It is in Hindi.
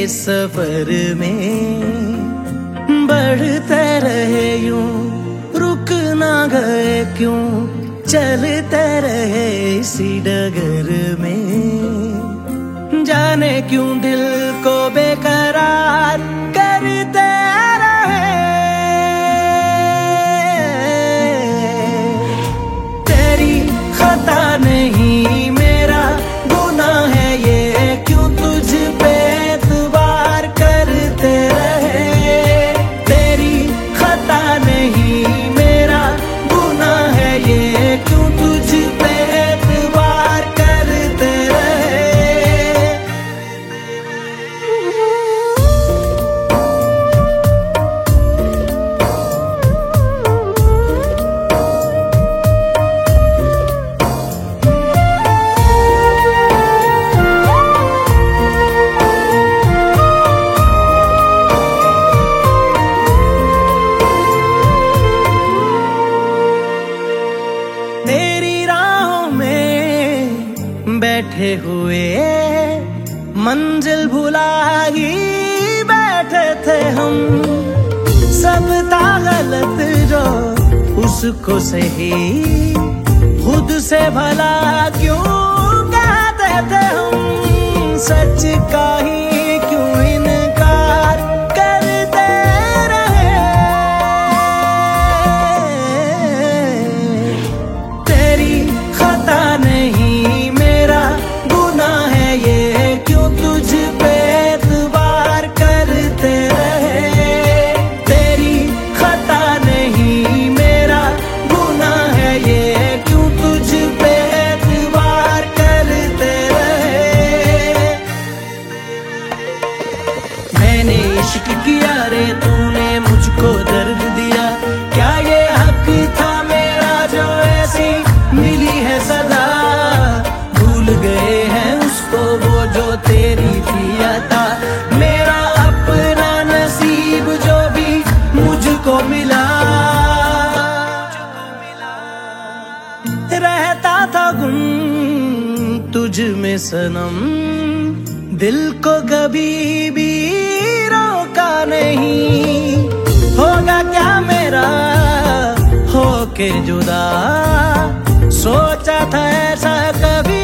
सफर में बढ़ते रहे यूं, रुक ना गए क्यों, चलते रहे इसी डगर में। जाने क्यों दिल को बेकरार करते रहे, तेरी खता नहीं मेरा गुनाह है ये, क्यों तुझ पे एतबार करते रहे। तेरी खता नहीं मेरा गुनाह है ये, क्यों तुझ पे एतबार करते रहे। तेरी राहों में बैठे हुए मंजिल भुला ही बैठे थे हम। सब था गलत जो उसको सही, खुद से भला क्यों कहते थे हम। सच का ही क्यों इनकार करते रहे। तेरी खता नहीं मेरा गुनाह है ये, क्यों तुझ पे एतबार करते रहे। तेरी खता नहीं मेरा गुनाह है ये, क्यों तुझ पे एतबार करते रहे। मैंने इश्क किया रे, तूने मुझको दर्द दिया, क्या ये हक था मेरा जो ऐसी मिली है सदा। भूल गए हैं उसको वो जो तेरी थी अता, मेरा अपना नसीब जो भी मुझको मिला। रहता था गुम तुझ में सनम, दिल को कभी भी रोका नहीं। होगा क्या मेरा होके जुदा, सोचा था ऐसा कभी